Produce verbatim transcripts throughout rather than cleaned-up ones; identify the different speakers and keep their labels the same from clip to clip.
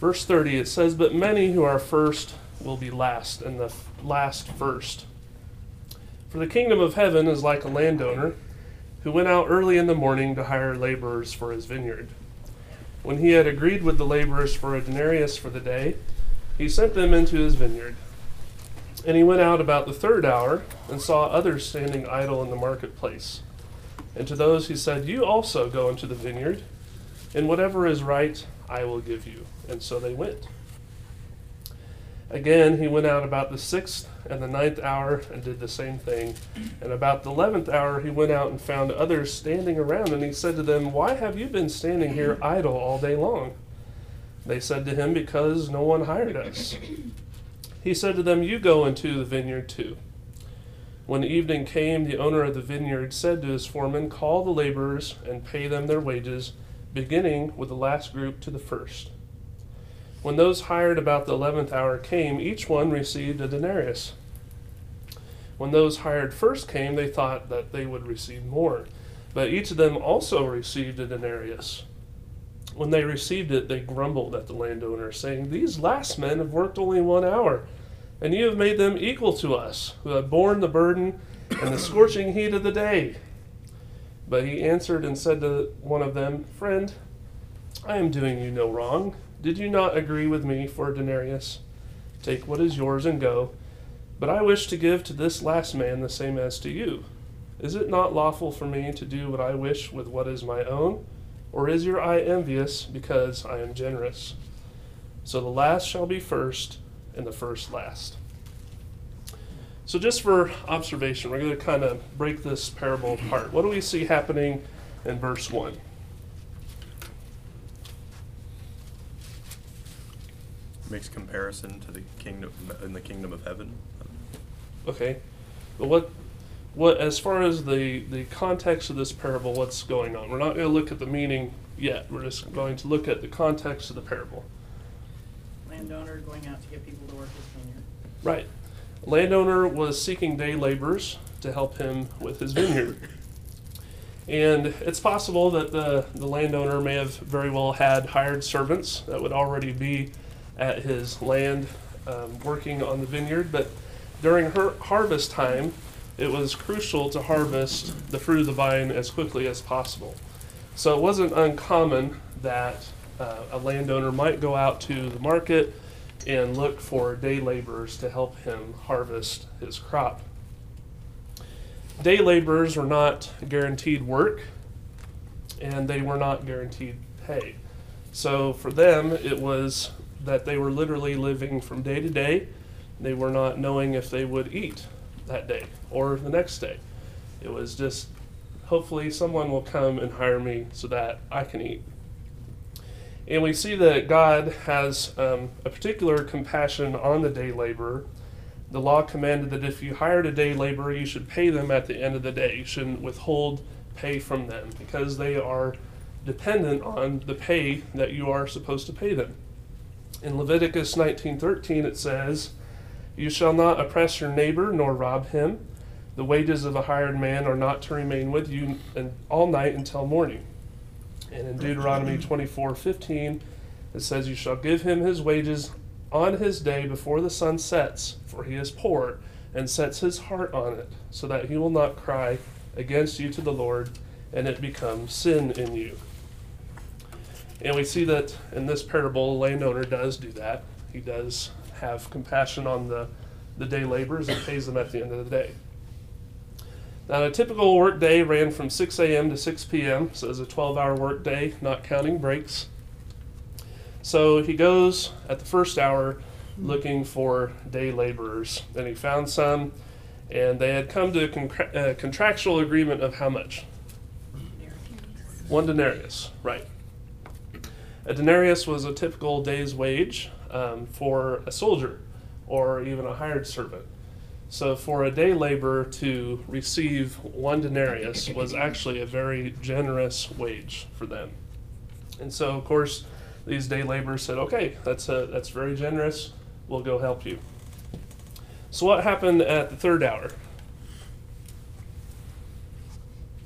Speaker 1: Verse thirty, it says, "But many who are first will be last, and the last first. For the kingdom of heaven is like a landowner who went out early in the morning to hire laborers for his vineyard. When he had agreed with the laborers for a denarius for the day, he sent them into his vineyard. And he went out about the third hour and saw others standing idle in the marketplace. And to those he said, 'You also go into the vineyard, and whatever is right I will give you.' And so they went. Again, he went out about the sixth and the ninth hour and did the same thing. And about the eleventh hour he went out and found others standing around, and he said to them, 'Why have you been standing here idle all day long?' They said to him, 'Because no one hired us.' He said to them, 'You go into the vineyard too.' When evening came, the owner of the vineyard said to his foreman, 'Call the laborers and pay them their wages, beginning with the last group to the first.' When those hired about the eleventh hour came, each one received a denarius. When those hired first came, they thought that they would receive more, but each of them also received a denarius. When they received it, they grumbled at the landowner, saying, 'These last men have worked only one hour, and you have made them equal to us, who have borne the burden and the scorching heat of the day.' But he answered and said to one of them, 'Friend, I am doing you no wrong. Did you not agree with me for a denarius? Take what is yours and go. But I wish to give to this last man the same as to you. Is it not lawful for me to do what I wish with what is my own? Or is your eye envious because I am generous?' So the last shall be first, and the first last." So just for observation, we're going to kind of break this parable apart. What do we see happening in verse one?
Speaker 2: Makes comparison to the kingdom in the kingdom of heaven.
Speaker 1: Okay, but what, what as far as the the context of this parable, what's going on? We're not going to look at the meaning yet. We're just going to look at the context of the parable.
Speaker 3: Landowner going out to get people to work his vineyard.
Speaker 1: Right, landowner was seeking day laborers to help him with his vineyard, and it's possible that the the landowner may have very well had hired servants that would already be at his land um, working on the vineyard, but during her harvest time, it was crucial to harvest the fruit of the vine as quickly as possible. So it wasn't uncommon that uh, a landowner might go out to the market and look for day laborers to help him harvest his crop. Day laborers were not guaranteed work, and they were not guaranteed pay. So for them, it was that they were literally living from day to day. They were not knowing if they would eat that day or the next day. It was just, hopefully someone will come and hire me so that I can eat. And we see that God has um, a particular compassion on the day laborer. The law commanded that if you hired a day laborer, you should pay them at the end of the day. You shouldn't withhold pay from them because they are dependent on the pay that you are supposed to pay them. In Leviticus nineteen thirteen, it says, "You shall not oppress your neighbor nor rob him. The wages of a hired man are not to remain with you all night until morning." And in Deuteronomy twenty-four fifteen, it says, "You shall give him his wages on his day before the sun sets, for he is poor, and sets his heart on it, so that he will not cry against you to the Lord, and it becomes sin in you." And we see that in this parable, the landowner does do that. He does have compassion on the, the day laborers and pays them at the end of the day. Now, a typical work day ran from six a.m. to six p.m., so it's a twelve-hour work day, not counting breaks. So he goes at the first hour looking for day laborers, and he found some, and they had come to a con- uh, contractual agreement of how much? One denarius, right. A denarius was a typical day's wage um, for a soldier or even a hired servant. So for a day laborer to receive one denarius was actually a very generous wage for them. And so, of course, these day laborers said, "Okay, that's a, that's very generous. We'll go help you." So what happened at the third hour?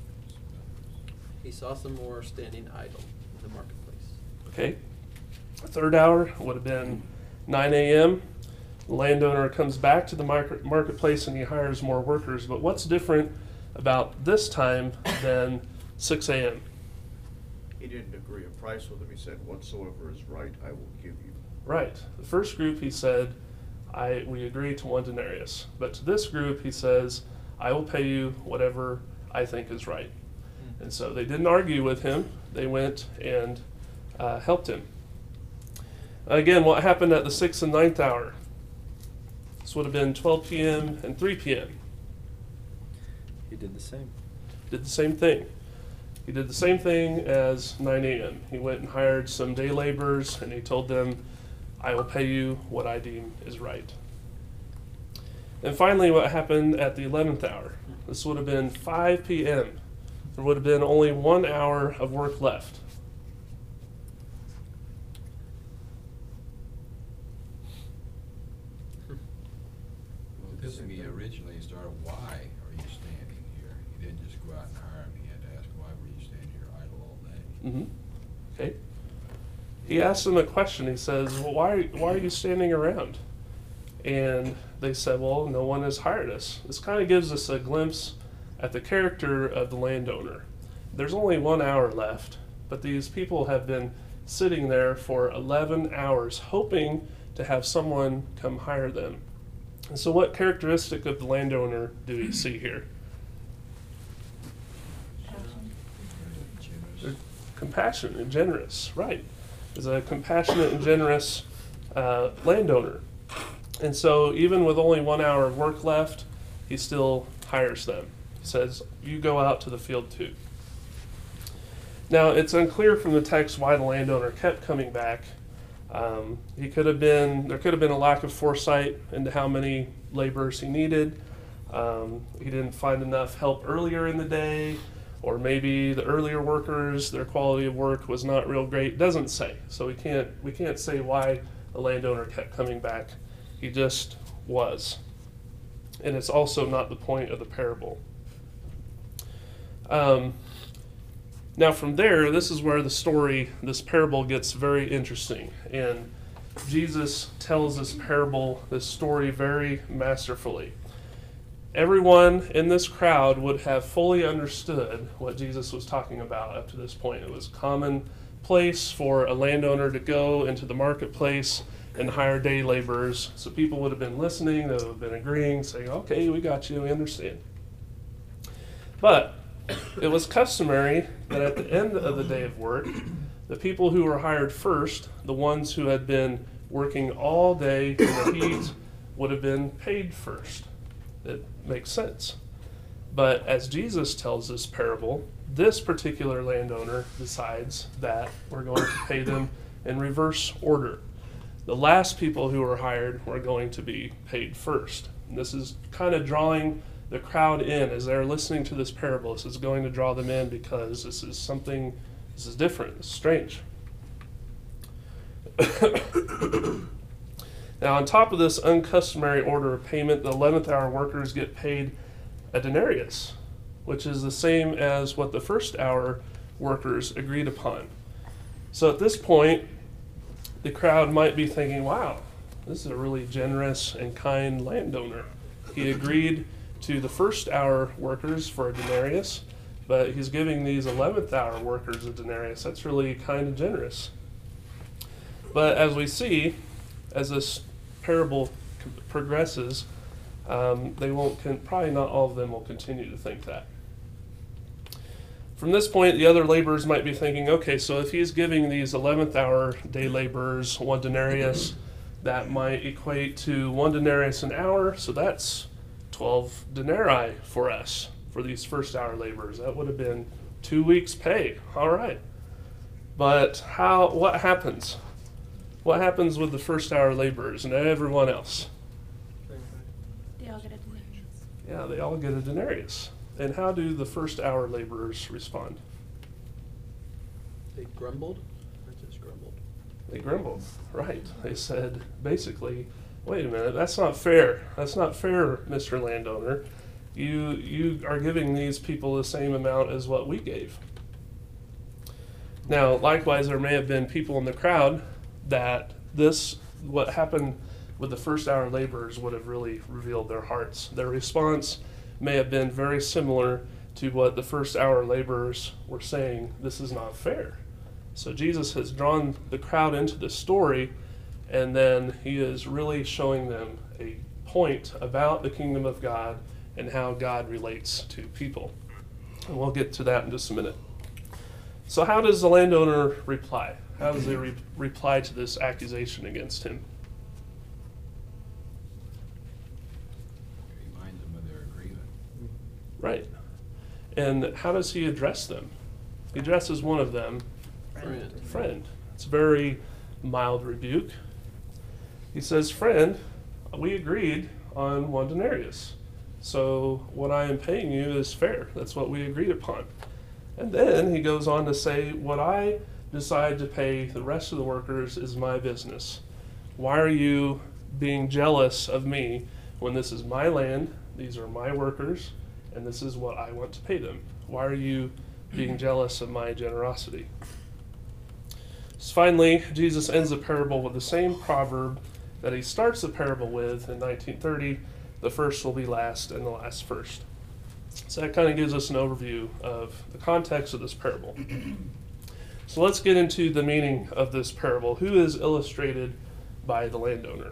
Speaker 4: He saw some more standing idle in the marketplace.
Speaker 1: Okay, third hour would have been nine a.m. The landowner comes back to the market, marketplace and he hires more workers. But what's different about this time than six a.m.?
Speaker 4: He didn't agree a price with him. He said, whatsoever is right, I will give you.
Speaker 1: Right. The first group, he said, I we agree to one denarius. But to this group, he says, I will pay you whatever I think is right. And so they didn't argue with him. They went and uh, helped him. Again, what happened at the sixth and ninth hour? This would have been twelve p.m. and three p.m.
Speaker 5: He did the same.
Speaker 1: Did the same thing. He did the same thing as nine a.m. He went and hired some day laborers, and he told them, I will pay you what I deem is right. And finally, what happened at the eleventh hour? This would have been five p.m. There would have been only one hour of work left.
Speaker 6: Well, this me originally started, why are you standing here? He didn't just go out and hire him. He had to ask, why were you standing here idle all day?
Speaker 1: Mm-hmm. Okay. He asked them a question. He says, well, why, why are you standing around? And they said, well, no one has hired us. This kind of gives us a glimpse at the character of the landowner. There's only one hour left, but these people have been sitting there for eleven hours hoping to have someone come hire them. And so what characteristic of the landowner do we see here? They're compassionate and generous, right. Is a compassionate and generous uh, landowner. And so even with only one hour of work left, he still hires them. He says, you go out to the field too. Now, it's unclear from the text why the landowner kept coming back. Um, he could have been, there could have been a lack of foresight into how many laborers he needed. Um, he didn't find enough help earlier in the day, or maybe the earlier workers, their quality of work was not real great. It doesn't say. So we can't, we can't say why the landowner kept coming back. He just was. And it's also not the point of the parable. Um, now from there, this is where the story, this parable gets very interesting. And Jesus tells this parable, this story very masterfully. Everyone in this crowd would have fully understood what Jesus was talking about up to this point. It was commonplace for a landowner to go into the marketplace and hire day laborers. So people would have been listening, they would have been agreeing, saying, okay, we got you, we understand. But it was customary that at the end of the day of work, the people who were hired first, the ones who had been working all day in the heat, would have been paid first. It makes sense. But as Jesus tells this parable, this particular landowner decides that we're going to pay them in reverse order. The last people who were hired were going to be paid first. And this is kind of drawing the crowd in as they're listening to this parable. This is going to draw them in because this is something, this is different, it's strange. Now, on top of this uncustomary order of payment, the eleventh hour workers get paid a denarius, which is the same as what the first hour workers agreed upon. So at this point, the crowd might be thinking, wow, this is a really generous and kind landowner. He agreed to the first hour workers for a denarius, but he's giving these eleventh hour workers a denarius. That's really kind and generous. But as we see, as this parable progresses, um, they won't, con- probably not all of them will continue to think that. From this point, the other laborers might be thinking, okay, so if he's giving these eleventh hour day laborers one denarius, that might equate to one denarius an hour, so that's twelve denarii for us, for these first hour laborers. That would have been two weeks' pay. All right. But how? What happens? What happens with the first hour laborers and everyone else?
Speaker 7: They all get a denarius.
Speaker 1: Yeah, they all get a denarius. And how do the first hour laborers respond?
Speaker 5: They grumbled or just grumbled?
Speaker 1: They grumbled, right. They said, basically, wait a minute, that's not fair. That's not fair, Mister Landowner. You, you are giving these people the same amount as what we gave. Now, likewise, there may have been people in the crowd that this, what happened with the first hour laborers, would have really revealed their hearts. Their response may have been very similar to what the first hour laborers were saying, this is not fair. So Jesus has drawn the crowd into this story, and then he is really showing them a point about the kingdom of God and how God relates to people. And we'll get to that in just a minute. So how does the landowner reply? How does he re- reply to this accusation against him?
Speaker 6: Reminds them of their agreement.
Speaker 1: Right. And how does he address them? He addresses one of them,
Speaker 3: Friend.
Speaker 1: friend. It's a very mild rebuke. He says, friend, we agreed on one denarius. So what I am paying you is fair. That's what we agreed upon. And then he goes on to say, what I decide to pay the rest of the workers is my business. Why are you being jealous of me when this is my land, these are my workers, and this is what I want to pay them? Why are you being jealous of my generosity? So finally, Jesus ends the parable with the same proverb that he starts the parable with in nineteen thirty, the first will be last and the last first. So that kind of gives us an overview of the context of this parable. So let's get into the meaning of this parable. Who is illustrated by the landowner?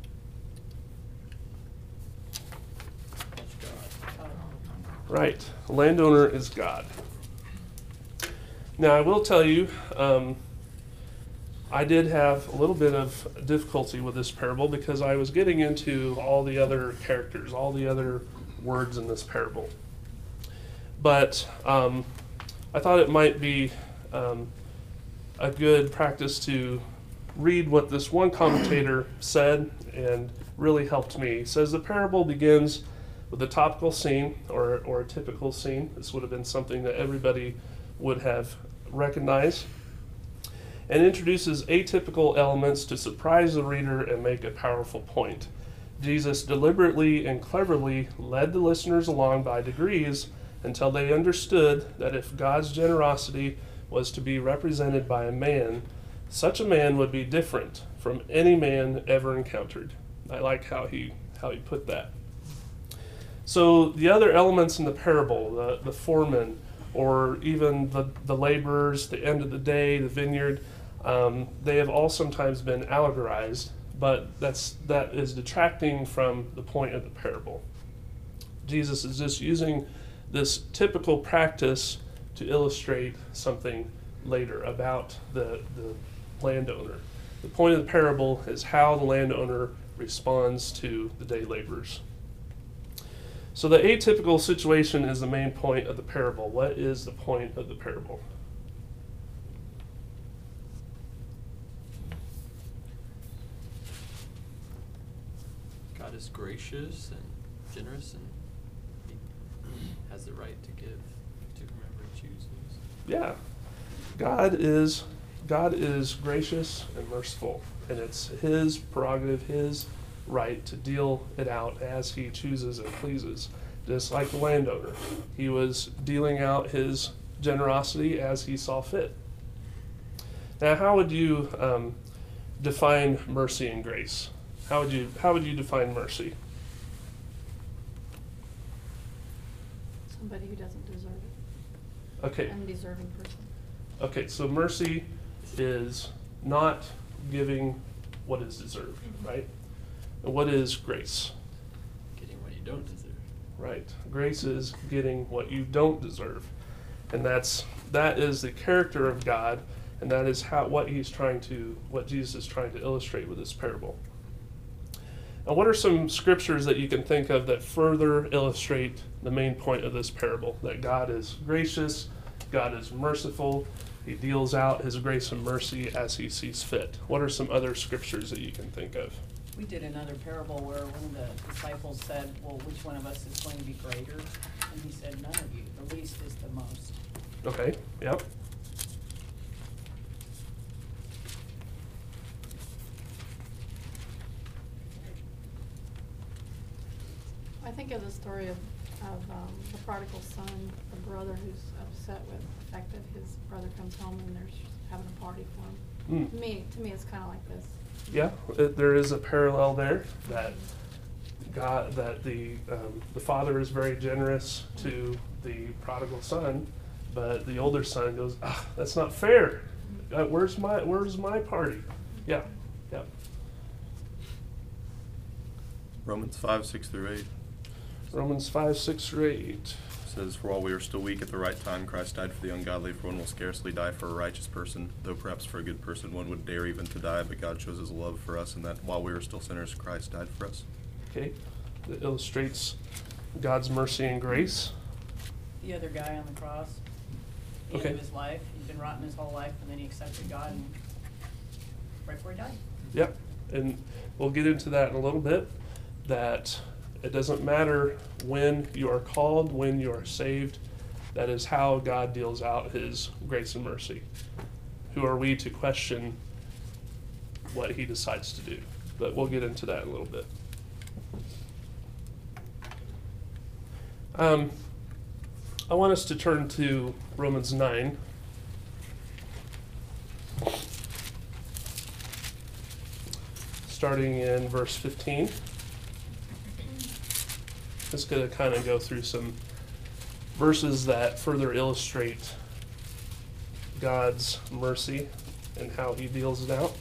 Speaker 1: Right, the landowner is God. Now I will tell you, um, I did have a little bit of difficulty with this parable because I was getting into all the other characters, all the other words in this parable. But um, I thought it might be um, a good practice to read what this one commentator said, and really helped me. It says the parable begins with a topical scene or, or a typical scene. This would have been something that everybody would have recognized, and introduces atypical elements to surprise the reader and make a powerful point. Jesus deliberately and cleverly led the listeners along by degrees until they understood that if God's generosity was to be represented by a man, such a man would be different from any man ever encountered. I like how he how he put that. So the other elements in the parable, the, the foreman, or even the, the laborers, the end of the day, the vineyard, um, they have all sometimes been allegorized, but that's that is detracting from the point of the parable. Jesus is just using this typical practice to illustrate something later about the, the landowner. The point of the parable is how the landowner responds to the day laborers. So the atypical situation is the main point of the parable. What is the point of the parable?
Speaker 5: God is gracious and generous, and he has the right to give to whomever he chooses.
Speaker 1: Yeah, God is God is gracious and merciful, and it's his prerogative, his right to deal it out as he chooses and pleases. Just like the landowner, he was dealing out his generosity as he saw fit. Now, how would you um, define mercy and grace? How would you how would you define mercy?
Speaker 7: Somebody who doesn't deserve it.
Speaker 1: Okay.
Speaker 7: Undeserving person.
Speaker 1: Okay, so mercy is not giving what is deserved, right? And what is grace?
Speaker 5: Getting what you don't deserve.
Speaker 1: Right. Grace is getting what you don't deserve. And that's that is the character of God, and that is how what he's trying to what Jesus is trying to illustrate with this parable. Now, what are some scriptures that you can think of that further illustrate the main point of this parable? That God is gracious, God is merciful, he deals out his grace and mercy as he sees fit. What are some other scriptures that you can think of?
Speaker 3: We did another parable where one of the disciples said, well, which one of us is going to be greater? And he said, none of you. The least is the most.
Speaker 1: Okay, yep.
Speaker 7: I think of the story of, of um, the prodigal son, the brother who's upset with the fact that his brother comes home and there's having a party for him.
Speaker 1: Mm.
Speaker 7: To me, to me, it's kind of like this.
Speaker 1: Yeah, it, there is a parallel there that God, that the um, the father is very generous to the prodigal son, but the older son goes, ah, that's not fair. Uh, where's my Where's my party? Yeah, yeah.
Speaker 2: Romans five, six through eight
Speaker 1: Romans five, six through eight.
Speaker 2: says, "For while we are still weak at the right time, Christ died for the ungodly, for one will scarcely die for a righteous person, though perhaps for a good person one would dare even to die, but God shows his love for us, and that while we were still sinners, Christ died for us."
Speaker 1: Okay, that illustrates God's mercy and grace.
Speaker 3: The other guy on the cross, the
Speaker 1: Okay.
Speaker 3: end of his life, he'd been rotten his whole life, and then he accepted God, and right before he died.
Speaker 1: Yep, and we'll get into that in a little bit, that it doesn't matter when you are called, when you are saved. That is how God deals out his grace and mercy. Who are we to question what he decides to do? But we'll get into that in a little bit. Um, I want us to turn to Romans nine. Starting in verse fifteen. Just going to kind of go through some verses that further illustrate God's mercy and how he deals it out.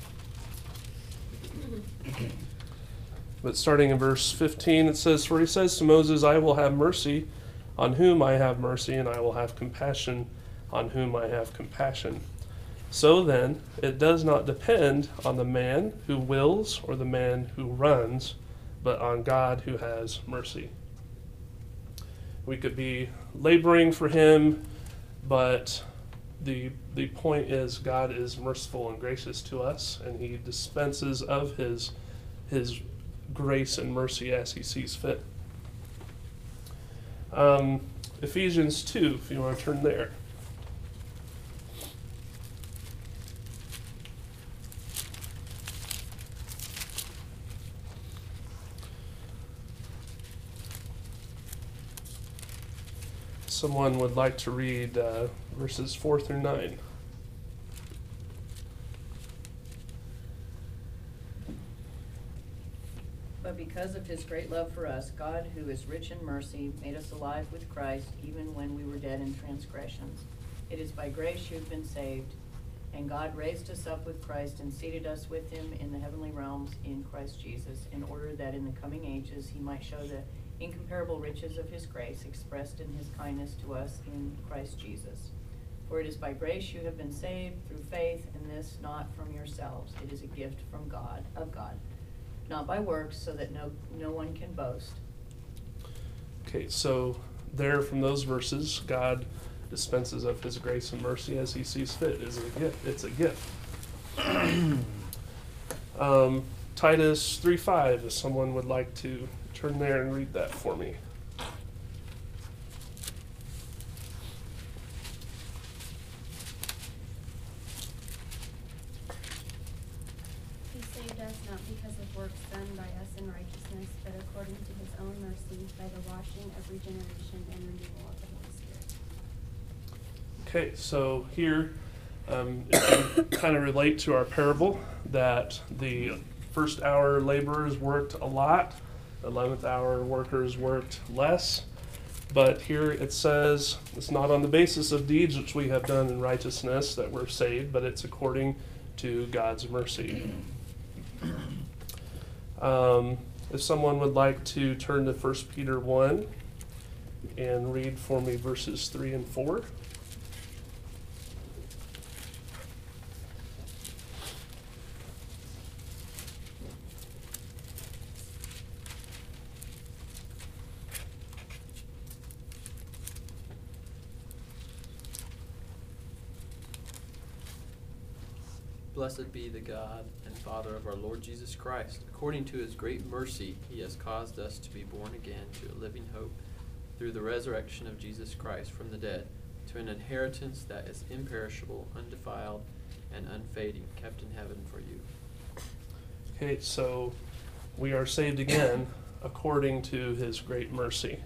Speaker 1: But starting in verse fifteen, it says, "For he says to Moses, I will have mercy on whom I have mercy, and I will have compassion on whom I have compassion. So then, it does not depend on the man who wills or the man who runs, but on God who has mercy." We could be laboring for him, but the the point is God is merciful and gracious to us, and he dispenses of his his grace and mercy as he sees fit. Um, Ephesians two, if you want to turn there. Someone would like to read uh, verses four through nine.
Speaker 3: But because of his great love for us, God, who is rich in mercy, made us alive with Christ, even when we were dead in transgressions. It is by grace you have been saved, and God raised us up with Christ and seated us with him in the heavenly realms in Christ Jesus, in order that in the coming ages he might show the incomparable riches of his grace expressed in his kindness to us in Christ Jesus. For it is by grace you have been saved through faith, and this not from yourselves. It is a gift from God, of God, not by works, so that no no one can boast.
Speaker 1: Okay, so there from those verses, God dispenses of his grace and mercy as he sees fit. Is it a gift? It's a gift. um, Titus three five, if someone would like to turn there and read that for me.
Speaker 8: He saved us not because of works done by us in righteousness, but according to his own mercy, by the washing of regeneration and renewal of the Holy Spirit.
Speaker 1: Okay, so here, um, if you kind of relate to our parable, that the first hour laborers worked a lot, eleventh hour workers worked less. But here it says it's not on the basis of deeds which we have done in righteousness that we're saved, but it's according to God's mercy. Um, if someone would like to turn to First Peter one and read for me verses three and four.
Speaker 5: Blessed be the God and Father of our Lord Jesus Christ. According to his great mercy, he has caused us to be born again to a living hope through the resurrection of Jesus Christ from the dead, to an inheritance that is imperishable, undefiled, and unfading, kept in heaven for you.
Speaker 1: Okay, so we are saved again according to his great mercy.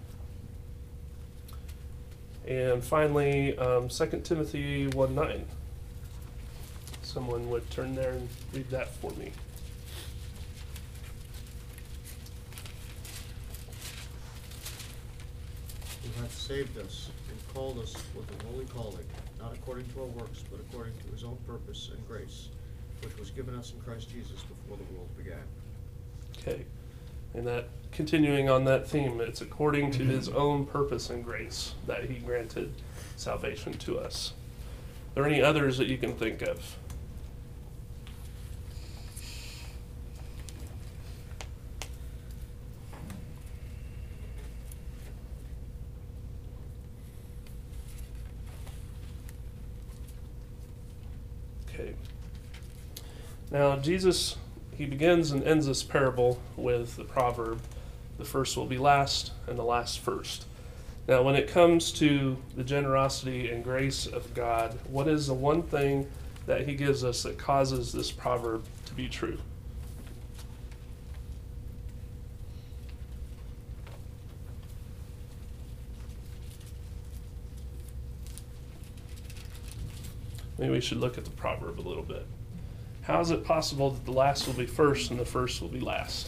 Speaker 1: And finally, um, Second Timothy one nine. someone would turn there and read that for me.
Speaker 4: Who hath saved us and called us with a holy calling, not according to our works, but according to his own purpose and grace, which was given us in Christ Jesus before the world began.
Speaker 1: Okay. And that, continuing on that theme, it's according to his own purpose and grace that he granted salvation to us. Are there any others that you can think of? Okay. Now, Jesus, he begins and ends this parable with the proverb, the first will be last and the last first. Now, when it comes to the generosity and grace of God, what is the one thing that he gives us that causes this proverb to be true? Maybe we should look at the proverb a little bit. How is it possible that the last will be first and the first will be last?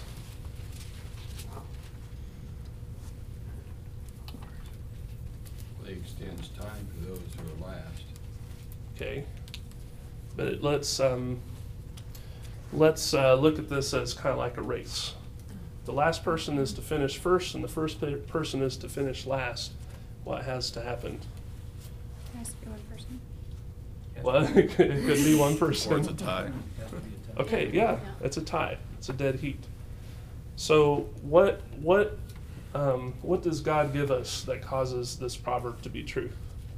Speaker 6: Well, he extends time to those who are last.
Speaker 1: Okay, but it, let's um, let's uh, look at this as kind of like a race. The last person is to finish first, and the first pe- person is to finish last. What has to happen?
Speaker 8: It has to be one person.
Speaker 1: Well, it could it could be one person.
Speaker 2: Or it's a tie.
Speaker 1: Okay, yeah, it's a tie. It's a dead heat. So what what um, what does God give us that causes this proverb to be true?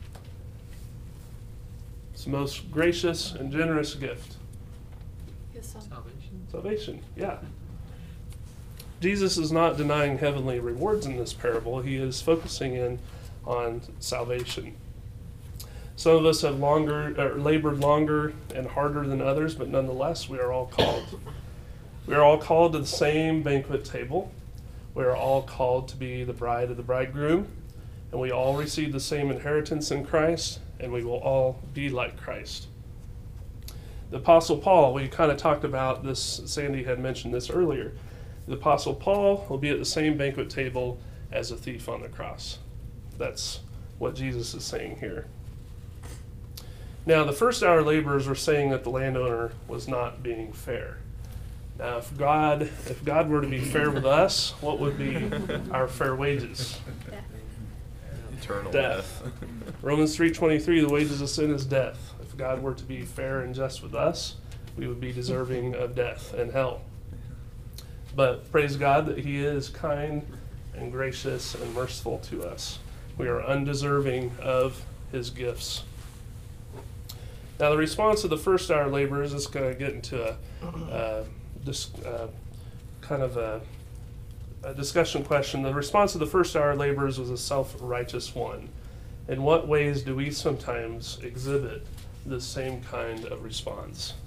Speaker 1: It's the most gracious and generous gift.
Speaker 7: His son.
Speaker 5: Salvation.
Speaker 1: Salvation, yeah. Jesus is not denying heavenly rewards in this parable. He is focusing in on salvation. Some of us have longer, or labored longer and harder than others, but nonetheless, we are all called. We are all called to the same banquet table. We are all called to be the bride of the bridegroom, and we all receive the same inheritance in Christ, and we will all be like Christ. The Apostle Paul, we kind of talked about this, Sandy had mentioned this earlier. The Apostle Paul will be at the same banquet table as a thief on the cross. That's what Jesus is saying here. Now, the first hour laborers were saying that the landowner was not being fair. Now, if God, if God were to be fair with us, what would be our fair wages?
Speaker 8: Death.
Speaker 2: Eternal
Speaker 1: Death.
Speaker 2: death.
Speaker 1: Romans three twenty-three, the wages of sin is death. If God were to be fair and just with us, we would be deserving of death and hell. But praise God that he is kind and gracious and merciful to us. We are undeserving of his gifts. Now, the response of the first hour laborers is going to get into a uh, dis, uh, kind of a, a discussion question. The response of the first hour laborers was a self-righteous one. In what ways do we sometimes exhibit the same kind of response?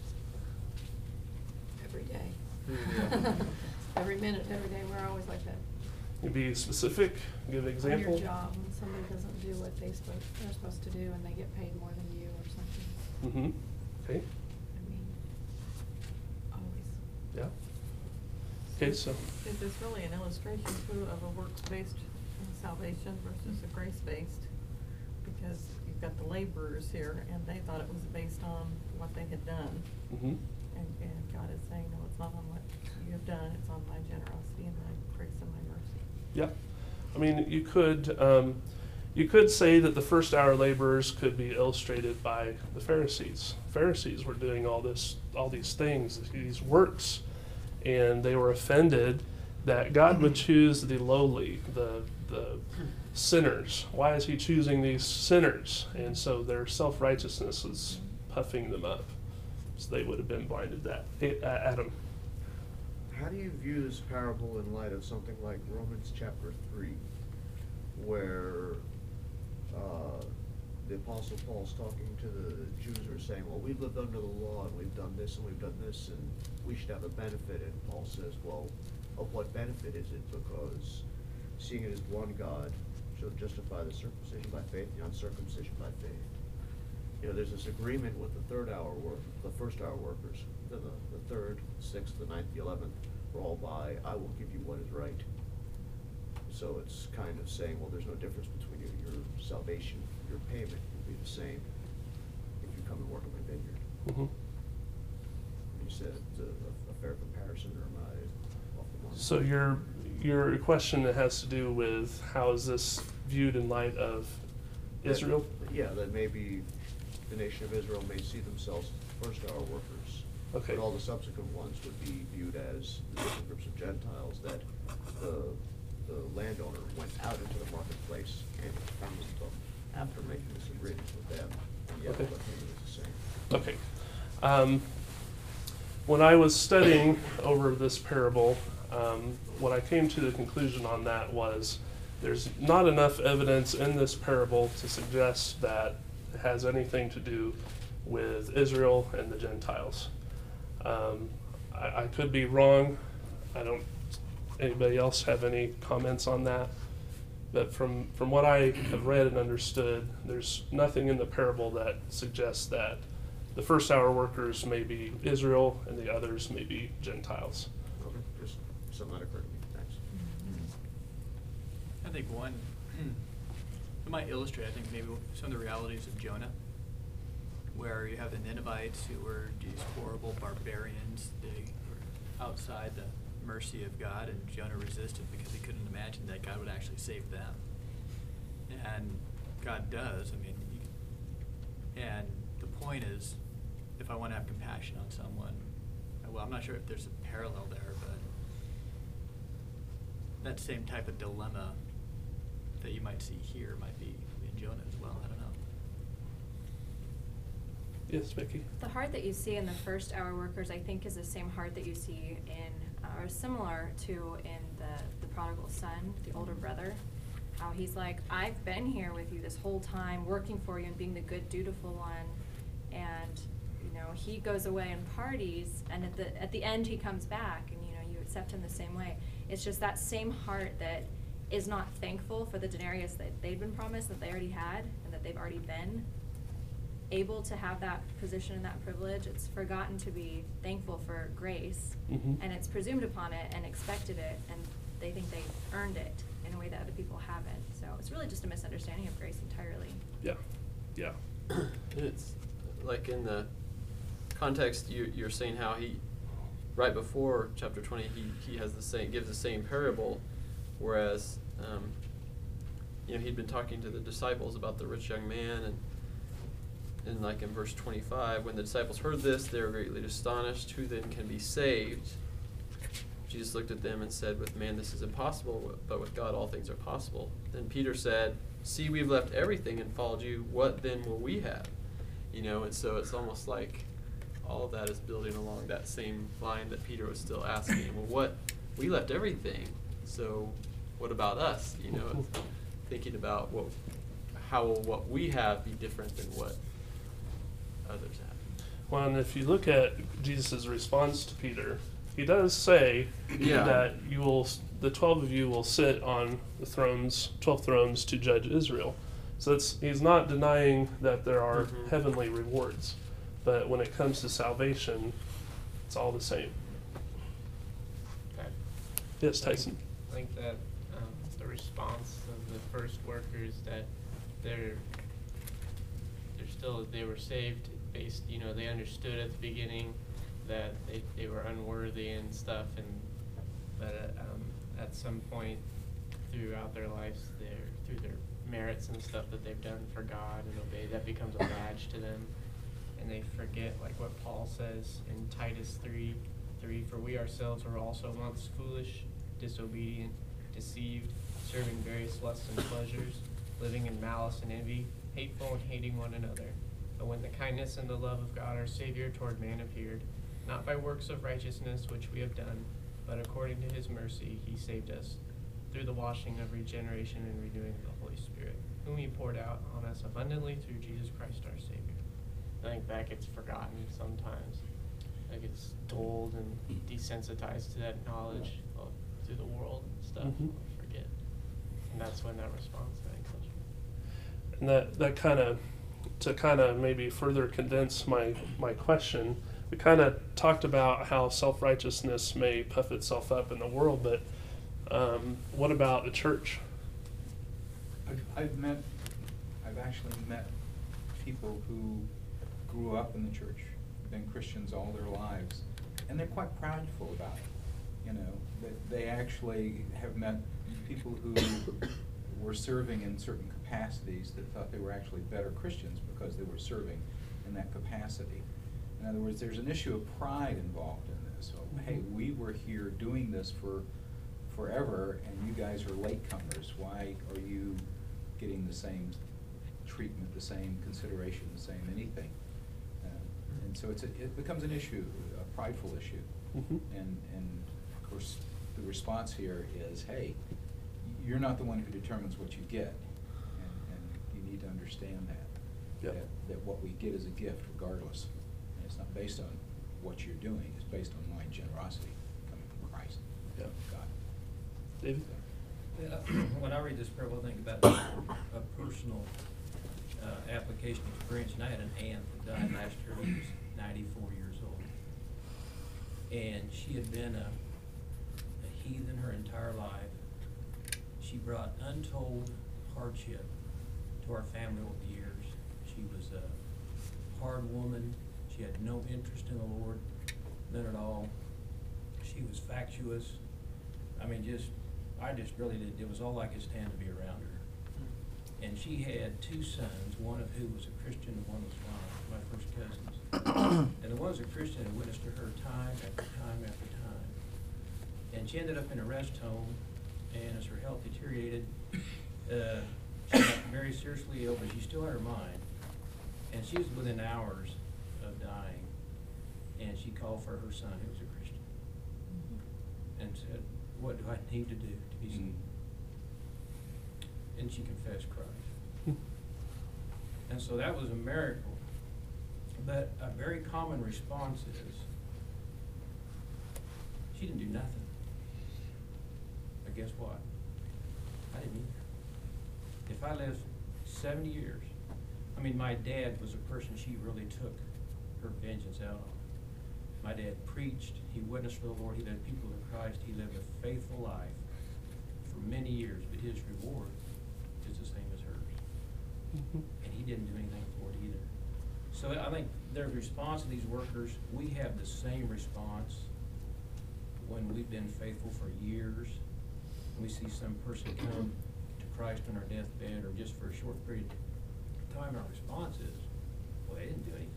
Speaker 7: Every day.
Speaker 5: Yeah.
Speaker 7: Every minute, every day, we're always like that.
Speaker 1: You be specific, give an
Speaker 7: On
Speaker 1: example.
Speaker 7: your job, when somebody doesn't do what they supposed, they're supposed to do and they get paid more than you or something.
Speaker 1: Mm-hmm. Okay.
Speaker 7: I mean, always.
Speaker 1: Yeah. Okay, so
Speaker 9: Is this really an illustration too of a works-based uh, salvation versus a grace-based? Because you've got the laborers here, and they thought it was based on what they had done.
Speaker 1: mm-hmm.
Speaker 9: And, and God is saying, no, it's not on what you have done, it's on my generosity and my grace and my mercy.
Speaker 1: Yeah. I mean, you could um, you could say that the first hour laborers could be illustrated by the Pharisees. Pharisees were doing all this, all these things, these works, and they were offended that God would choose the lowly, the the sinners. Why is he choosing these sinners? And so their self-righteousness was puffing them up. So they would have been blinded that. Hey, uh, Adam.
Speaker 4: How do you view this parable in light of something like Romans chapter three, where uh, the Apostle Paul's talking to the Jews who are saying, well, we've lived under the law and we've done this and we've done this and we should have a benefit. And Paul says, well, of what benefit is it? Because seeing it as one God shall justify the circumcision by faith, the uncircumcision by faith. you know, there's this agreement with the third hour work, the first hour workers, the, the, the third, sixth, the ninth, the eleventh, were all by, I will give you what is right. So it's kind of saying, well, there's no difference between your, your salvation, your payment will be the same if you come and work in my vineyard.
Speaker 1: Mhm.
Speaker 4: You said it's a, a fair comparison, or am I off the mark?
Speaker 1: So your your question has to do with how is this viewed in light of
Speaker 4: That-
Speaker 1: Israel?
Speaker 4: Yeah, that maybe the nation of Israel may see themselves as first hour workers.
Speaker 1: Okay.
Speaker 4: But all the subsequent ones would be viewed as the different groups of Gentiles that the, the landowner went out into the marketplace and found them after making this agreement with them, and yet
Speaker 1: Okay.
Speaker 4: what payment is the same.
Speaker 1: Okay. Um, when I was studying over this parable, um, what I came to the conclusion on that was there's not enough evidence in this parable to suggest that it has anything to do with Israel and the Gentiles. Um, I, I could be wrong. I don't. Anybody else have any comments on that? But from from what I have read and understood, there's nothing in the parable that suggests that the first hour workers may be Israel and the others may be Gentiles.
Speaker 4: Okay, just something that occurred to me, thanks.
Speaker 10: I think one, it might illustrate, I think, maybe some of the realities of Jonah, where you have the Ninevites who were these horrible barbarians. They were outside the mercy of God, and Jonah resisted because he couldn't imagine that God would actually save them. And God does, I mean, you, and the point is, if I want to have compassion on someone, well, I'm not sure if there's a parallel there, but that same type of dilemma that you might see here might be in Jonah as well. I don't know.
Speaker 1: Yes, Vicky?
Speaker 11: The heart that you see in the first hour workers, I think, is the same heart that you see in, uh, or similar to in the, the prodigal son, the older brother. How he's like, I've been here with you this whole time, working for you and being the good, dutiful one. And, you know, he goes away and parties, and at the, at the end he comes back, and, you know, you accept him the same way. It's just that same heart that is not thankful for the denarius that they've been promised, that they already had, and that they've already been able to have that position and that privilege. It's forgotten to be thankful for grace,
Speaker 1: Mhm.
Speaker 11: and it's presumed upon it and expected it, and they think they've earned it in a way that other people haven't. So it's really just a misunderstanding of grace entirely.
Speaker 1: Yeah. Yeah.
Speaker 5: It's like in the context you, you're saying how he, right before chapter twenty, he, he has the same, gives the same parable, whereas, um, you know, he'd been talking to the disciples about the rich young man, and and like in verse twenty-five, when the disciples heard this, they were greatly astonished. Who then can be saved? Jesus looked at them and said, with man this is impossible, but with God all things are possible. Then Peter said, see, we've left everything and followed you. What then will we have? You know, and so it's almost like all of that is building along that same line that Peter was still asking. Well, what? We left everything. So what about us? You know, thinking about what, how will what we have be different than what others have.
Speaker 1: Well, and if you look at Jesus' response to Peter, he does say
Speaker 5: Yeah.
Speaker 1: that you will, the twelve of you will sit on the thrones, twelve thrones to judge Israel. So it's, he's not denying that there are
Speaker 5: Mhm.
Speaker 1: heavenly rewards, but when it comes to salvation, it's all the same.
Speaker 12: Okay.
Speaker 1: Yes, Tyson.
Speaker 12: I think that um, the response of the first workers, that they're they're still, they were saved based, you know, they understood at the beginning that they, they were unworthy and stuff, and but uh, um, at some point throughout their lives, they're through their merits and stuff that they've done for God and obey, that becomes a badge to them, and they forget, like what Paul says in Titus three three, for we ourselves were also once foolish, disobedient, deceived, serving various lusts and pleasures, living in malice and envy, hateful and hating one another. But when the kindness and the love of God our Savior toward man appeared, not by works of righteousness which we have done, but according to his mercy he saved us, through the washing of regeneration and renewing of the Holy Spirit, whom he poured out on us abundantly through Jesus Christ our Savior. I think that gets forgotten sometimes. That gets dulled and desensitized to that knowledge of, through the world and stuff.
Speaker 1: Mhm.
Speaker 12: I forget. And that's when that response, I think, comes from.
Speaker 1: And that, that kind of to kind of maybe further condense my, my question, we kind of talked about how self-righteousness may puff itself up in the world, but um, what about the church?
Speaker 13: I've, I've met, I've actually met people who grew up in the church, been Christians all their lives, and they're quite proudful about it. You know, that they actually have met people who were serving in certain capacities that thought they were actually better Christians because they were serving in that capacity. In other words, there's an issue of pride involved in this. So, hey, we were here doing this for forever, and you guys are latecomers. Why are you getting the same treatment, the same consideration, the same anything? Uh, and so it's a, it becomes an issue, a prideful issue.
Speaker 1: Mm-hmm.
Speaker 13: And, and of course, the response here is, hey, you're not the one who determines what you get, and, and you need to understand that,
Speaker 1: Yep.
Speaker 13: that, that what we get is a gift regardless. And it's not based on what you're doing, it's based on my generosity coming from Christ,
Speaker 1: Yep.
Speaker 13: God.
Speaker 1: David?
Speaker 14: Yeah, when I read this parable, I think about a personal uh, application experience, and I had an aunt that died last year. She was ninety-four years old, and she had been a, a heathen her entire life. She brought untold hardship to our family over the years. She was a hard woman. She had no interest in the Lord, none at all. She was factious. I mean, just, I just really did, it was all I could stand to be around her. And she had two sons, one of who was a Christian and one was not, my first cousins. And the one was a Christian and witnessed to her time after time after time. And she ended up in a rest home, and as her health deteriorated, uh, she got very seriously ill, but she still had her mind. And she was within hours of dying, and she called for her son, who was a Christian, and said, what do I need to do to be saved? And she confessed Christ. And so that was a miracle. But a very common response is, she didn't do nothing. But guess what? I didn't either. If I lived seventy years, I mean, my dad was a person she really took her vengeance out on. My dad preached, he witnessed for the Lord, he led people to Christ, he lived a faithful life for many years, but his reward is the same as hers.
Speaker 1: Mm-hmm.
Speaker 14: And he didn't do anything for it either. So I think their response to these workers, we have the same response when we've been faithful for years. We see some person come to Christ on our deathbed or just for a short period of time, our response is, well, they didn't do anything.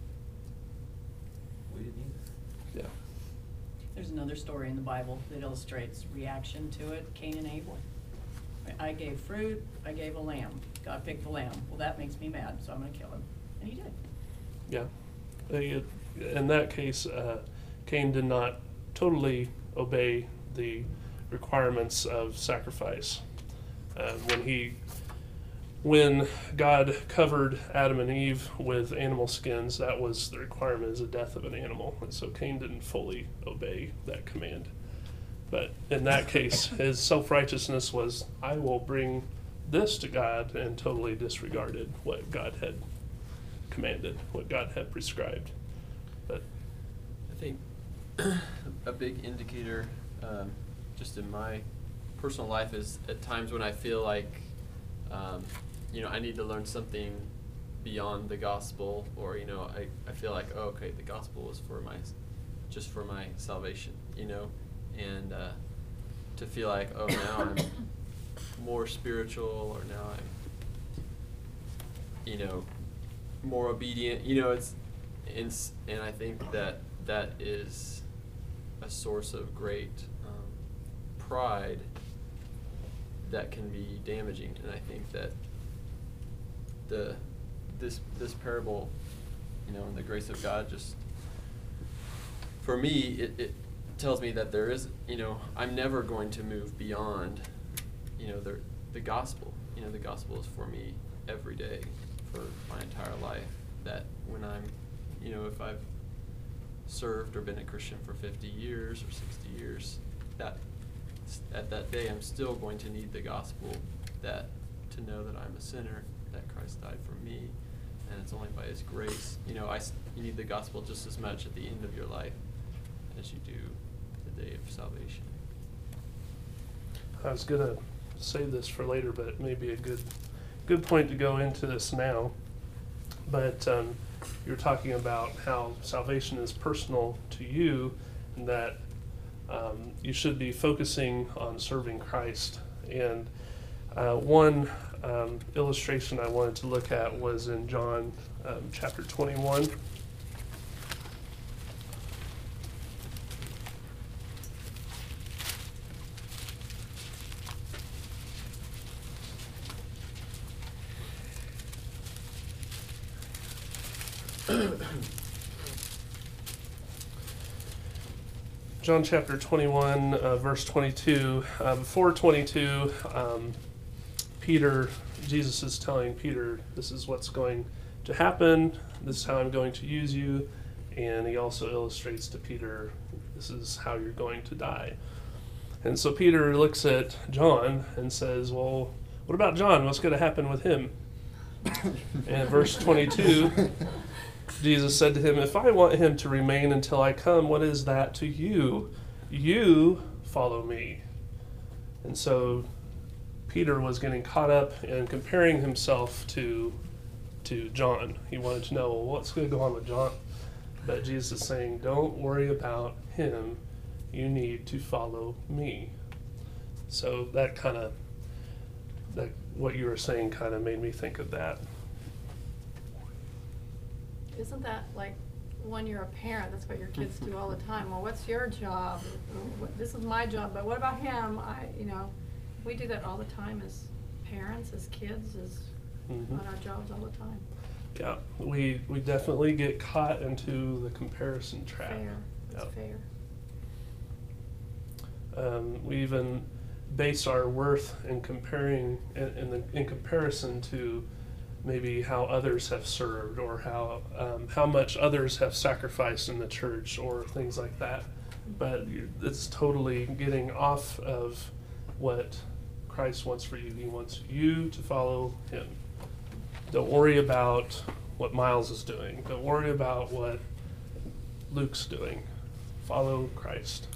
Speaker 14: We didn't either.
Speaker 1: Yeah.
Speaker 3: There's another story in the Bible that illustrates reaction to it, Cain and Abel. I gave fruit, I gave a lamb. God picked the lamb. Well, that makes me mad, so I'm gonna kill him. And he did.
Speaker 1: Yeah. They- In that case, uh, Cain did not totally obey the requirements of sacrifice. Uh, when he, when God covered Adam and Eve with animal skins, that was the requirement, is the death of an animal. And so Cain didn't fully obey that command. But in that case, his self-righteousness was, I will bring this to God, and totally disregarded what God had commanded, what God had prescribed. But
Speaker 5: I think a big indicator, um, just in my personal life, is at times when I feel like, um, you know, I need to learn something beyond the gospel, or, you know, I, I feel like, oh, okay, the gospel is for my, just for my salvation, you know, and uh, to feel like, oh, now I'm more spiritual, or now I'm, you know, more obedient, you know, it's, it's and I think that that is a source of great um, pride that can be damaging. And I think that the this this parable, you know, and the grace of God, just for me, it, it tells me that there is, you know, I'm never going to move beyond, you know, the the gospel. You know, the gospel is for me every day for my entire life. That when I'm, you know, if I've served or been a Christian for fifty years or sixty years, that at that day I'm still going to need the gospel, that to know that I'm a sinner, that Christ died for me, and it's only by His grace. You know, I s you need the gospel just as much at the end of your life as you do the day of salvation.
Speaker 1: I was gonna save this for later, but it may be a good, good point to go into this now. But um, you were talking about how salvation is personal to you, and that um, you should be focusing on serving Christ. And uh, one um, illustration I wanted to look at was in John um, chapter twenty-one. John chapter twenty-one, uh, verse twenty-two. Uh, before twenty-two, um, Peter, Jesus is telling Peter, this is what's going to happen, this is how I'm going to use you, and he also illustrates to Peter, this is how you're going to die. And so Peter looks at John and says, well, what about John? What's going to happen with him? And verse twenty-two, Jesus said to him, if I want him to remain until I come, what is that to you? You follow me. And so Peter was getting caught up in comparing himself to, to John. He wanted to know, well, what's going to go on with John? But Jesus is saying, don't worry about him. You need to follow me. So that kind of, that what you were saying kind of made me think of that.
Speaker 7: Isn't that like when you're a parent, that's what your kids do all the time? Well, what's your job? What- This is my job, but what about him? I, you know, we do that all the time as parents, as kids, as
Speaker 1: Mhm.
Speaker 7: on our jobs all the time.
Speaker 1: Yeah, we, we definitely get caught into the comparison trap.
Speaker 7: Fair, it's
Speaker 1: Yep.
Speaker 7: fair.
Speaker 1: Um, we even base our worth in comparing in, in, the, in comparison to maybe how others have served, or how um, how much others have sacrificed in the church, or things like that. But you- it's totally getting off of what Christ wants for you. He wants you to follow him. Don't worry about what Miles is doing. Don't worry about what Luke's doing. Follow Christ.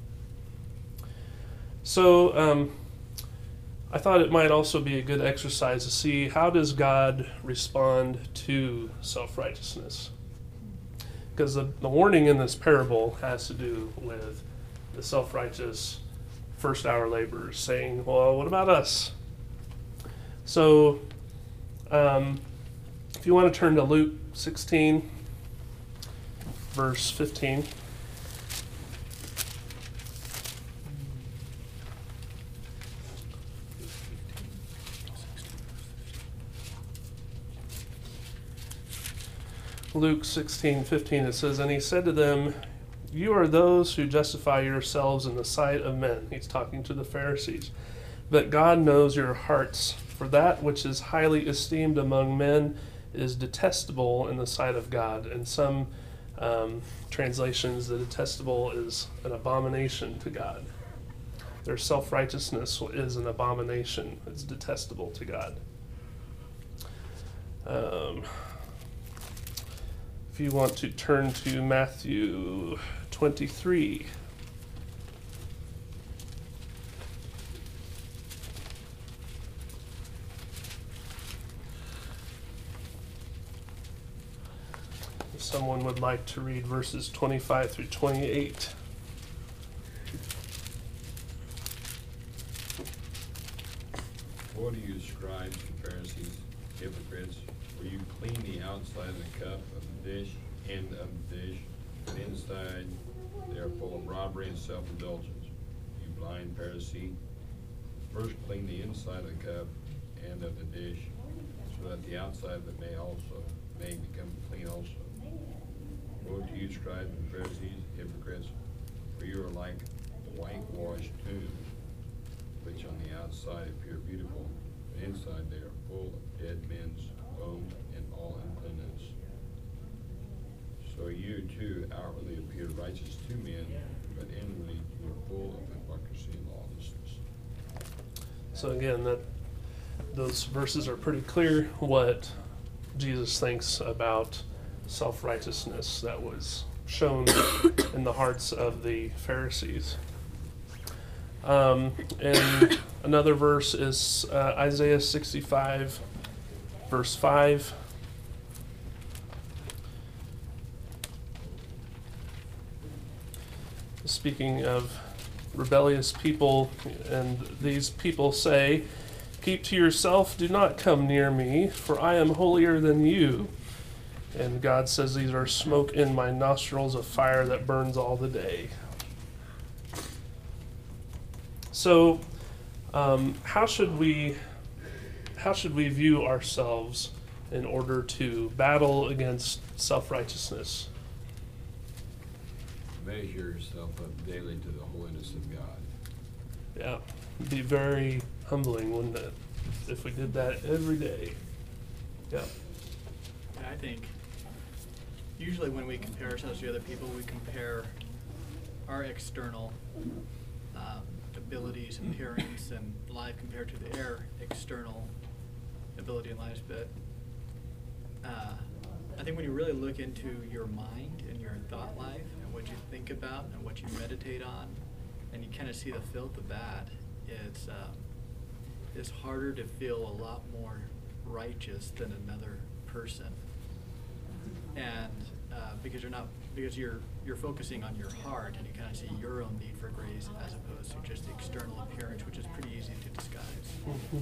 Speaker 1: So um, I thought it might also be a good exercise to see, how does God respond to self-righteousness? Because the, the warning in this parable has to do with the self-righteous first hour laborers saying, well, what about us? So um, if you want to turn to Luke sixteen, verse fifteen. Luke sixteen fifteen, it says, and he said to them, you are those who justify yourselves in the sight of men. He's talking to the Pharisees. But God knows your hearts, for that which is highly esteemed among men is detestable in the sight of God. In some um, translations, the detestable is an abomination to God. Their self-righteousness is an abomination. It's detestable to God. Um, if you want to turn to Matthew twenty-three. If someone would like to read verses twenty-five through twenty-eight.
Speaker 6: Woe to you, scribes and Pharisees, hypocrites, for you clean the outside of the cup, of the dish, and of the dish, but inside they are full of robbery and self-indulgence. You blind Pharisee, first clean the inside of the cup and of the dish, so that the outside of it may also may become clean also. Woe to you, scribes and Pharisees, hypocrites, for you are like the whitewashed tomb, which on the outside appear beautiful, but inside they are full of dead men's bones and all uncleanness. So you too outwardly appear righteous to men, but inwardly you are full of hypocrisy and lawlessness.
Speaker 1: So again, that those verses are pretty clear what Jesus thinks about self-righteousness that was shown in the hearts of the Pharisees. Um, and another verse is uh, Isaiah sixty-five, verse five. Speaking of rebellious people, and these people say, "Keep to yourself, do not come near me, for I am holier than you." And God says, "These are smoke in my nostrils, a fire that burns all the day." So, um, how should we, how should we view ourselves in order to battle against self-righteousness?
Speaker 6: Measure yourself up daily to the holiness of God.
Speaker 1: Yeah, it'd be very humbling, wouldn't it, if we did that every day? Yeah.
Speaker 10: And I think usually when we compare ourselves to other people, we compare our external um, abilities, appearance, and life compared to their external ability and lives. But uh, I think when you really look into your mind and your thought life and what you think about and what you meditate on, and you kind of see the filth of that, it's um, it's harder to feel a lot more righteous than another person. And uh, because you're not, because you're you're focusing on your heart, and you kind of see your own need for grace as opposed to just the external appearance, which is pretty easy to disguise.
Speaker 1: Mhm.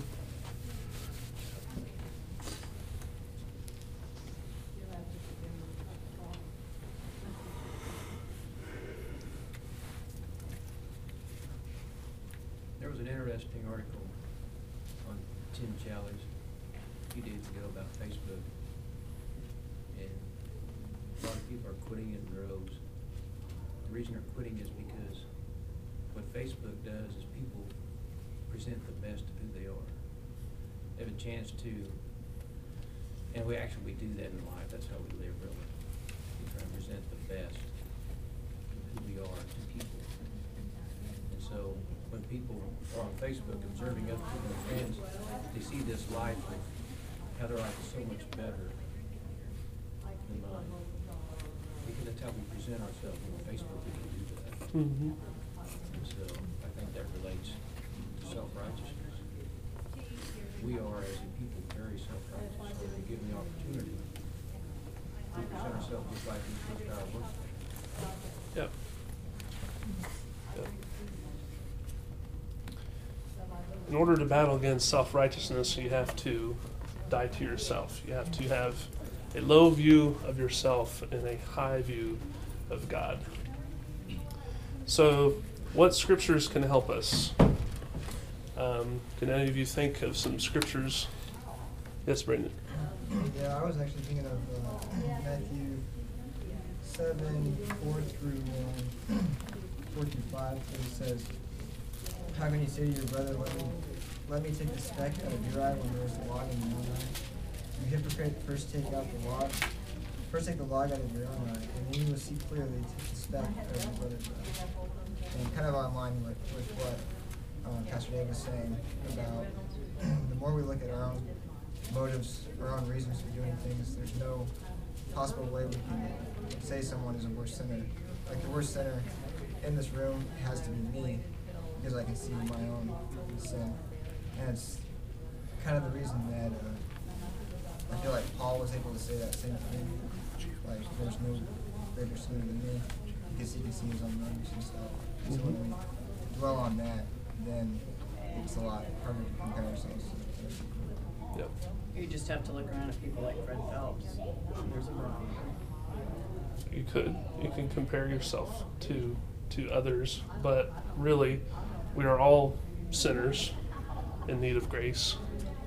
Speaker 14: There was an interesting article on Tim Challies a few days ago about Facebook, and a lot of people are quitting it in droves. The reason they're quitting is because what Facebook does is people present the best of who they are. They have a chance to, and we actually, we do that in life, that's how we live really. We try and present the best of who we are to people. And so, when people are on Facebook observing other people and friends, they see this life of how their life is so much better than mine. Because that's how we present ourselves on Facebook, we can do that.
Speaker 1: Mhm.
Speaker 14: And so I think that relates to self-righteousness. We are, as a people, very self-righteous, so we're given the opportunity to present ourselves just like these first hour work.
Speaker 1: Yep. Yep. In order to battle against self-righteousness, you have to die to yourself. You have to have a low view of yourself and a high view of God. So, what scriptures can help us? Um, can any of you think of some scriptures? Yes, Brandon.
Speaker 15: Yeah, I was actually thinking of uh, Matthew seven, four through um, four through five, where it says, "How can you say to your brother, let me, let me take the speck out of your eye when there is a log in your own eye? You hypocrite, first take out the log, first take the log out of your own eye, and then you will see clearly take the speck out of your brother's eye." And kind of online with, with what uh, Pastor Dave was saying about the more we look at our own motives, our own reasons for doing things, there's no possible way we can say someone is a worse sinner. Like the worst sinner in this room has to be me, because I can see my own sin. And it's kind of the reason that uh, I feel like Paul was able to say that same thing. Like, there's no greater sinner than me, because he can see his own motives and stuff. So when we dwell on that, then it's a lot harder to compare ourselves to other people.
Speaker 1: Yep.
Speaker 3: You just have to look around at people like Fred Phelps. There's a problem.
Speaker 1: You could. You can compare yourself to to others, but really, we are all sinners in need of grace.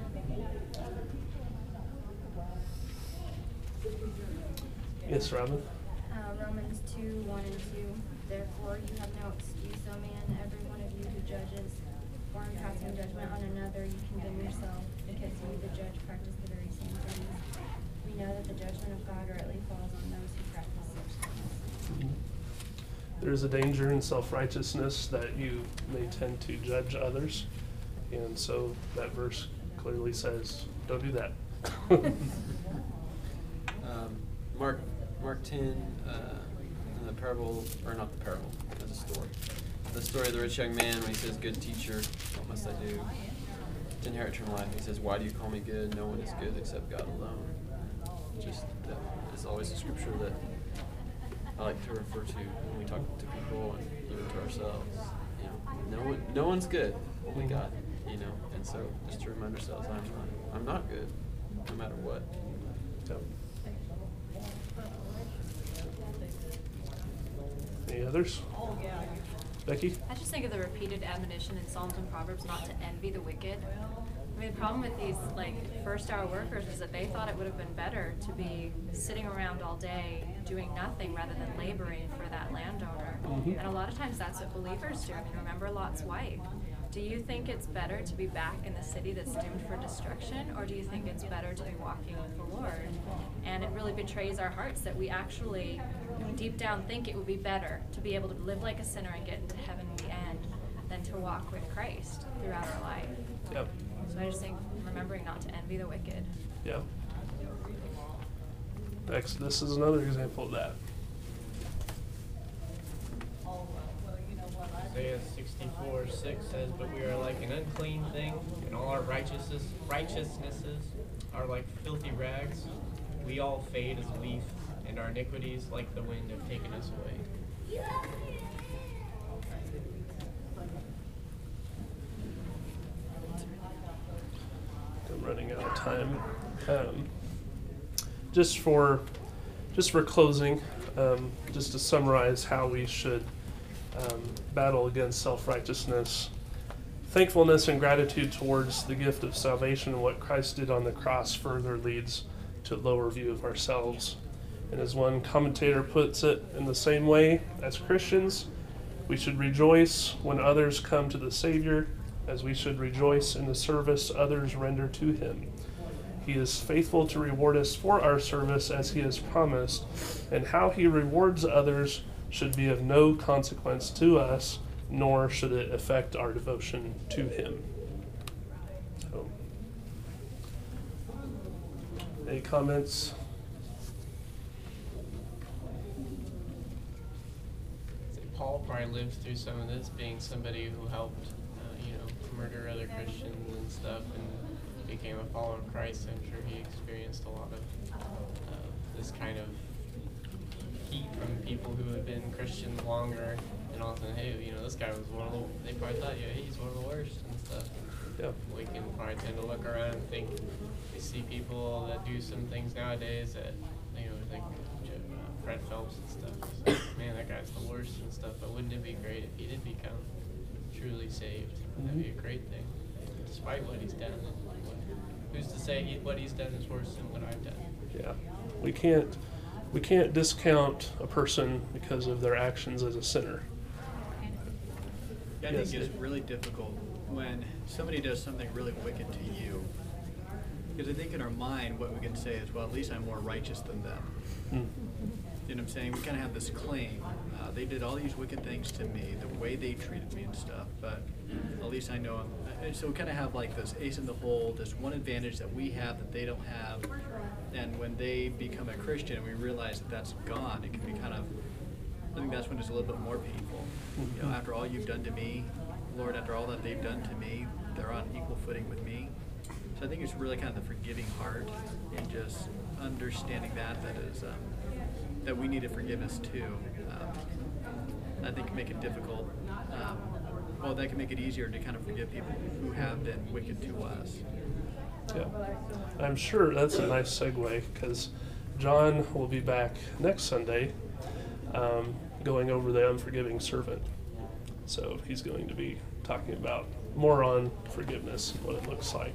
Speaker 1: Yes, Robin?
Speaker 8: Uh, Romans two, one and two. Therefore you have no excuse, O man, every one of you who judges, or in passing judgment on another, you condemn yourself, because you, the judge, practice the very same things. We know that the judgment of God rightly falls on those who practice such things.
Speaker 1: There's a danger in self-righteousness that you may tend to judge others, and so that verse clearly says, don't do that.
Speaker 5: Mark, Mark ten, uh, in the parable, or not the parable, it's a story. The story of the rich young man when he says, "Good teacher, what must I do to inherit eternal life?" He says, "Why do you call me good? No one is good except God alone." Just that is always a scripture that I like to refer to when we talk to people and even to ourselves. You know, no one, no one's good, only God. You know, and so just to remind ourselves, I'm not, I'm not good, no matter what.
Speaker 1: Yep. Any others? Becky?
Speaker 11: I just think of the repeated admonition in Psalms and Proverbs not to envy the wicked. I mean, the problem with these like first hour workers is that they thought it would have been better to be sitting around all day doing nothing rather than laboring for that landowner.
Speaker 1: Mm-hmm.
Speaker 11: And a lot of times that's what believers do. I mean, remember Lot's wife. Do you think it's better to be back in the city that's doomed for destruction, or do you think it's better to be walking with the Lord? And it really betrays our hearts that we actually deep down think it would be better to be able to live like a sinner and get into heaven in the end than to walk with Christ throughout our life.
Speaker 1: Yep.
Speaker 11: So I just think remembering not to envy the wicked.
Speaker 1: Yeah. Exodus is another example of that.
Speaker 12: Isaiah sixty-four six says, "But we are like an unclean thing, and all our righteousness, righteousnesses are like filthy rags. We all fade as a leaf, and our iniquities, like the wind, have taken us away."
Speaker 1: I'm running out of time. Um, just for, just for closing, um, just to summarize how we should um, battle against self-righteousness. Thankfulness and gratitude towards the gift of salvation and what Christ did on the cross further leads to a lower view of ourselves. And as one commentator puts it, in the same way, as Christians, we should rejoice when others come to the Savior, as we should rejoice in the service others render to Him. He is faithful to reward us for our service as He has promised, and how He rewards others should be of no consequence to us, nor should it affect our devotion to Him. So, any comments?
Speaker 12: Paul probably lived through some of this, being somebody who helped, uh, you know, murder other Christians and stuff, and became a follower of Christ. I'm sure he experienced a lot of uh, this kind of heat from people who had been Christians longer, and all of a sudden, hey, you know, this guy was one of the, they probably thought, yeah, he's one of the worst and stuff. And
Speaker 1: Yep.
Speaker 12: we can probably tend to look around and think, we see people that do some things nowadays that, you know, like uh, Fred Phelps and stuff. It's like, man, that guy's the worst and stuff, but wouldn't it be great if he did become truly saved? That'd be a great thing, despite what he's done. Who's to say he, what he's done is worse than what I've done?
Speaker 1: Yeah, we can't we can't discount a person because of their actions as a sinner.
Speaker 10: Yeah, I
Speaker 1: Yes,
Speaker 10: think it's
Speaker 1: Dave.
Speaker 10: really difficult when somebody does something really wicked to you. Because I think in our mind, what we can say is, well, at least I'm more righteous than them.
Speaker 1: Mm.
Speaker 10: You know what I'm saying? We kind of have this claim. Uh, they did all these wicked things to me, the way they treated me and stuff, but at least I know them. And so we kind of have like this ace in the hole, this one advantage that we have that they don't have. And when they become a Christian and we realize that that's gone, it can be kind of, I think that's when it's a little bit more painful. You know, after all you've done to me, Lord, after all that they've done to me, they're on equal footing with me. So I think it's really kind of the forgiving heart and just understanding that, that is, um, that we need a forgiveness too. Um, I think can make it difficult. Um, well, that can make it easier to kind of forgive people who have been wicked to us.
Speaker 1: Yeah, I'm sure that's a nice segue because John will be back next Sunday um, going over the unforgiving servant. So he's going to be talking about more on forgiveness and what it looks like.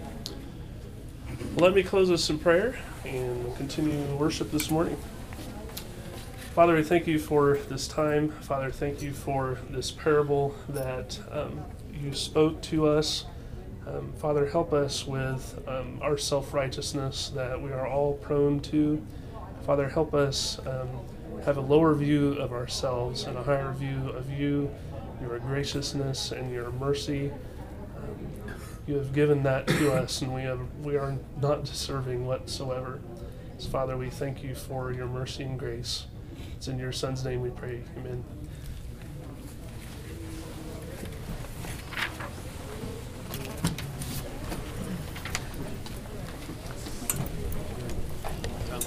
Speaker 1: Let me close with some prayer and continue worship this morning. Father, we thank you for this time. Father, thank you for this parable that um, you spoke to us. Um, Father, help us with um, our self-righteousness that we are all prone to. Father, help us um, have a lower view of ourselves and a higher view of you, your graciousness and your mercy. Um, you have given that to us, and we have we are not deserving whatsoever. So, Father, we thank you for your mercy and grace. It's in your Son's name we pray. Amen.